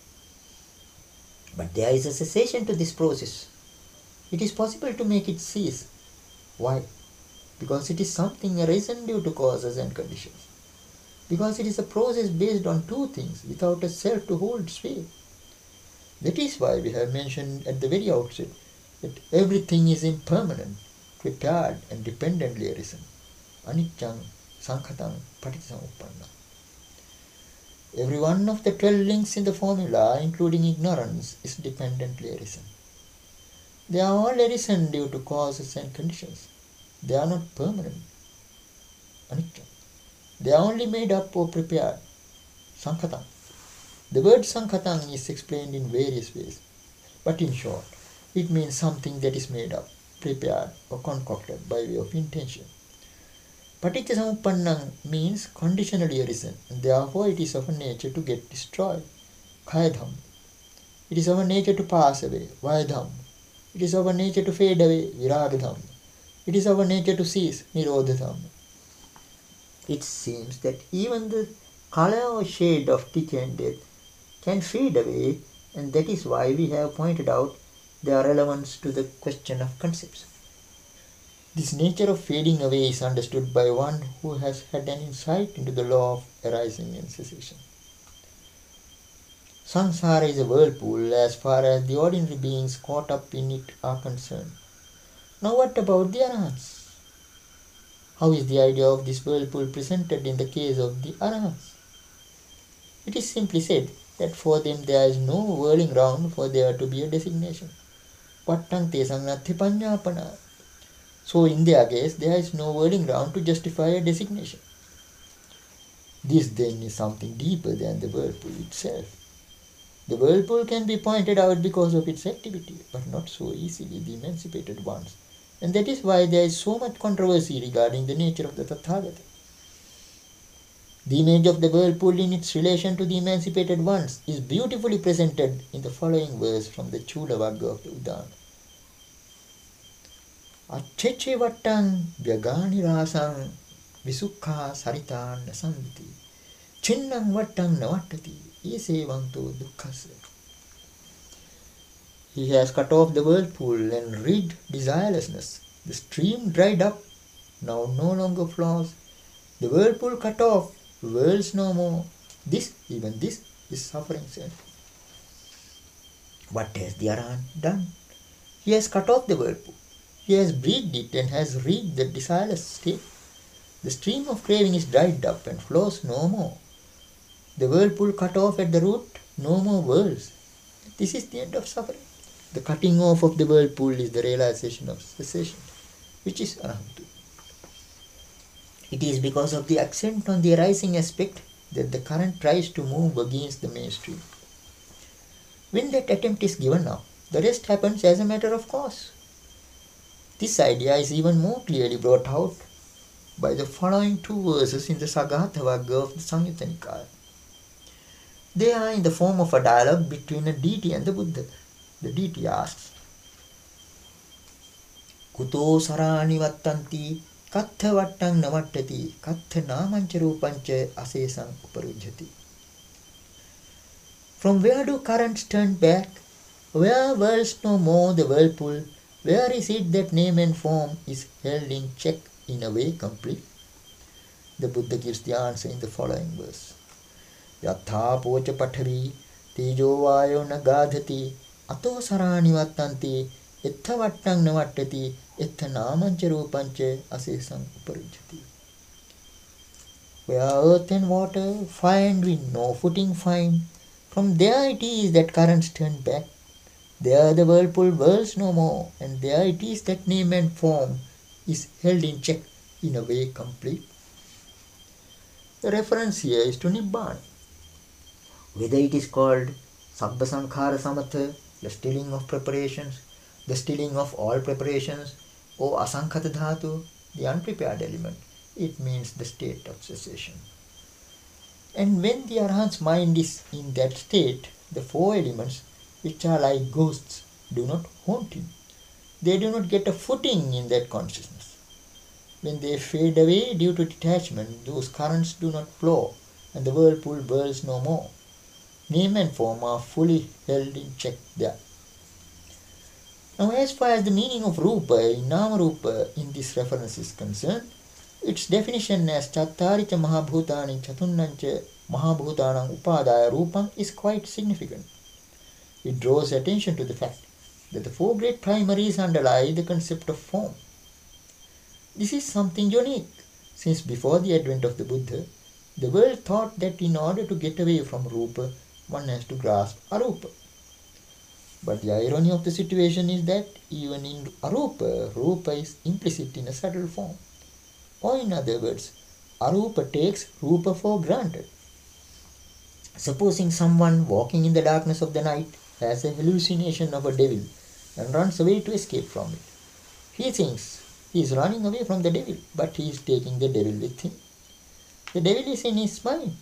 But there is a cessation to this process. It is possible to make it cease. Why? Because it is something arisen due to causes and conditions. Because it is a process based on two things without a self to hold sway. That is why we have mentioned at the very outset that everything is impermanent, prepared and dependently arisen. Anicchang, Sankhatang, Paticcasamuppanna. Every one of the 12 links in the formula, including ignorance, is dependently arisen. They are all arisen due to causes and conditions. They are not permanent. Anicca. They are only made up or prepared. Sankhatang. The word Sankhatang is explained in various ways. But in short, it means something that is made up, prepared or concocted by way of intention. Paticcasamuppannam means conditionally arisen, and therefore it is of a nature to get destroyed. Kayadham. It is of a nature to pass away. Vayadham. It is of a nature to fade away. Viragadham. It is of a nature to cease. Nirodhadham. It seems that even the color or shade of decay and death can fade away, and that is why we have pointed out their relevance to the question of concepts. This nature of fading away is understood by one who has had an insight into the law of arising and cessation. Samsara is a whirlpool as far as the ordinary beings caught up in it are concerned. Now what about the Arahants? How is the idea of this whirlpool presented in the case of the Arahants? It is simply said that for them there is no whirling round for there to be a designation. Pattang tesang nathi panyapana. So in their case, there is no whirling round to justify a designation. This then is something deeper than the whirlpool itself. The whirlpool can be pointed out because of its activity, but not so easily the emancipated ones. And that is why there is so much controversy regarding the nature of the Tathagata. The image of the whirlpool in its relation to the emancipated ones is beautifully presented in the following verse from the Chula Vagga of the Udana. Acceche vattang vyagani rasang visukha saritan nasanditi chinnang vattang navattati esevanto dukkhasya. He has cut off the whirlpool and rid desirelessness. The stream dried up, now no longer flows. The whirlpool cut off, whirls no more. Even this, is suffering self. What has the Arahant done? He has cut off the whirlpool. He has breathed it and has reached the desireless state. The stream of craving is dried up and flows no more. The whirlpool cut off at the root, no more whirls. This is the end of suffering. The cutting off of the whirlpool is the realization of cessation, which is Arahantu. It is because of the accent on the arising aspect that the current tries to move against the mainstream. When that attempt is given up, the rest happens as a matter of course. This idea is even more clearly brought out by the following two verses in the Sagatha Vagga of the Samyutta Nikaya. They are in the form of a dialogue between a deity and the Buddha. The deity asks, Kuto sarani vattanti katha vattang navattati katha namancha rupancha asesang uparujjati. From where do currents turn back? Where whirls no more the whirlpool? Where is it that name and form is held in check in a way complete? The Buddha gives the answer in the following verse. Yatha pocha pathavi tejo vayo nagadhati ato sarani vattanti ettha vattang navattati ettha namancha rupancha asesam uparujjati. Where earth and water find we no footing find, from there it is that currents turn back. There the whirlpool whirls no more, and there it is that name and form is held in check in a way complete. The reference here is to Nibbana. Whether it is called Sabbha Sankhara Samatha, the stilling of preparations, the stilling of all preparations, or Asankhata Dhatu, the unprepared element, it means the state of cessation. And when the Arhat's mind is in that state, the four elements, which are like ghosts, do not haunt him. They do not get a footing in that consciousness. When they fade away due to detachment, those currents do not flow, and the whirlpool whirls no more. Name and form are fully held in check there. Now, as far as the meaning of Rupa in Nama Rupa in this reference is concerned, its definition as Chattaricha Mahabhutani Chatunnancha Mahabhutanam Upadaya Rupam is quite significant. It draws attention to the fact that the four great primaries underlie the concept of form. This is something unique, since before the advent of the Buddha, the world thought that in order to get away from Rupa, one has to grasp Arupa. But the irony of the situation is that even in Arupa, Rupa is implicit in a subtle form. Or in other words, Arupa takes Rupa for granted. Supposing someone walking in the darkness of the night has a hallucination of a devil and runs away to escape from it. He thinks he is running away from the devil, but he is taking the devil with him. The devil is in his mind.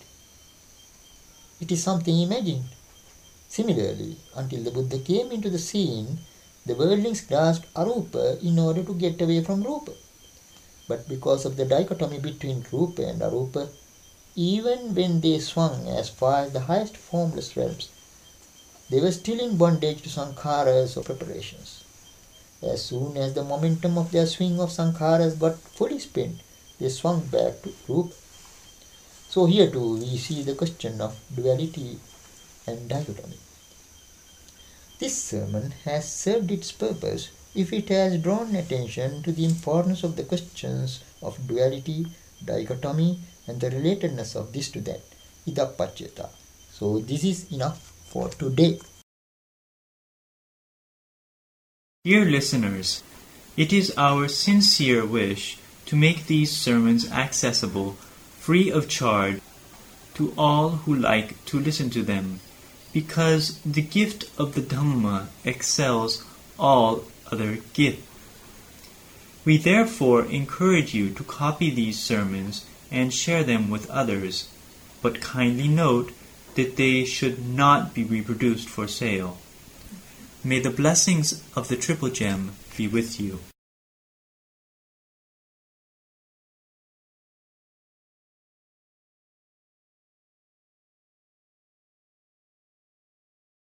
It is something imagined. Similarly, until the Buddha came into the scene, the worldlings grasped Arupa in order to get away from Rupa. But because of the dichotomy between Rupa and Arupa, even when they swung as far as the highest formless realms, they were still in bondage to sankharas or preparations. As soon as the momentum of their swing of sankharas got fully spent, they swung back to Rupa. So here too we see the question of duality and dichotomy. This sermon has served its purpose if it has drawn attention to the importance of the questions of duality, dichotomy, and the relatedness of this to that, idappacchata. So this is enough for today. Dear listeners, it is our sincere wish to make these sermons accessible, free of charge, to all who like to listen to them, because the gift of the Dhamma excels all other gifts. We therefore encourage you to copy these sermons and share them with others, but kindly note that they should not be reproduced for sale. May the blessings of the Triple Gem be with you.